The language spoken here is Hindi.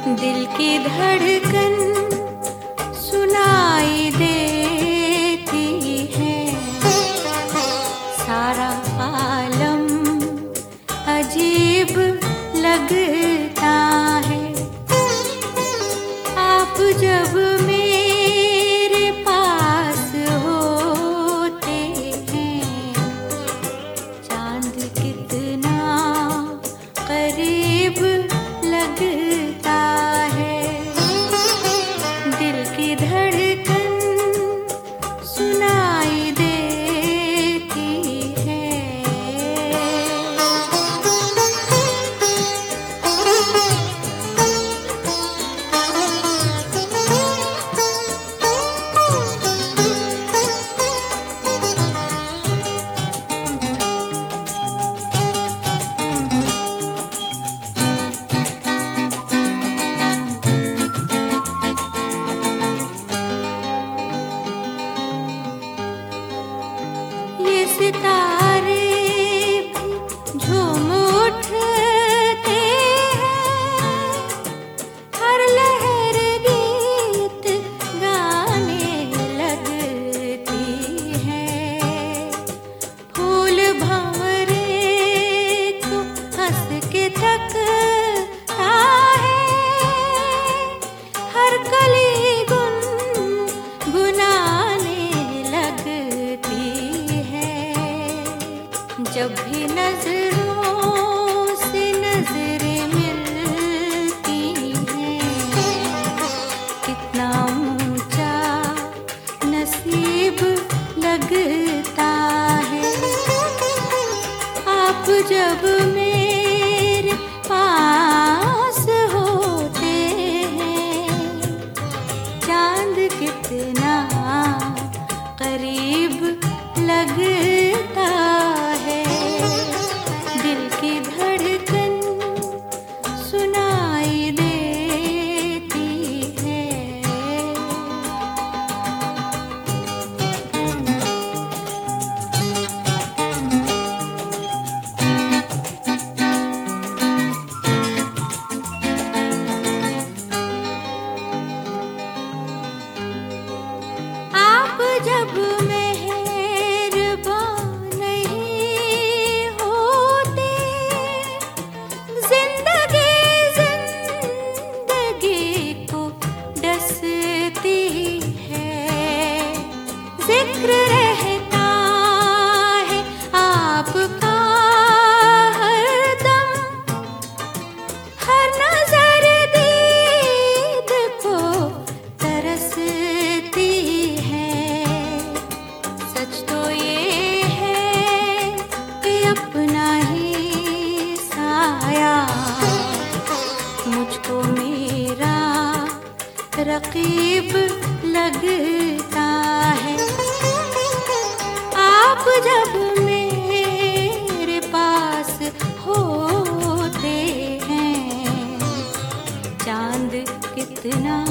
दिल की धड़कन सुनाई देती है, सारा आलम अजीब लगता है। आप जब मेरे पास होते हैं, चांद कितना करीब लगता है। दिल की धड़कन सुनाई देती है। ये सितारे भी झूम उठते हैं, हर लहर गीत गाने लगती है। फूल भंवरे को हंस के तकता है, हर कली गुनगुनाने लगती है। जब भी नजरों से नजरें मिलती हैं, कितना ऊंचा नसीब लगता है। आप जब मेरे पास होते हैं, चांद कितना करीब लगता है। दिल की धड़कन सुनाई देती है। आप जब मेहरबान नहीं होते, जिंदगी को डसती है। जिक्र रहता है आपका हरदम, हर नजर दीद को तरसती है। सच तो ये है कि अपना ही साया मुझको मेरा रकीब लगता है। आप जब मेरे पास होते हैं, चांद कितना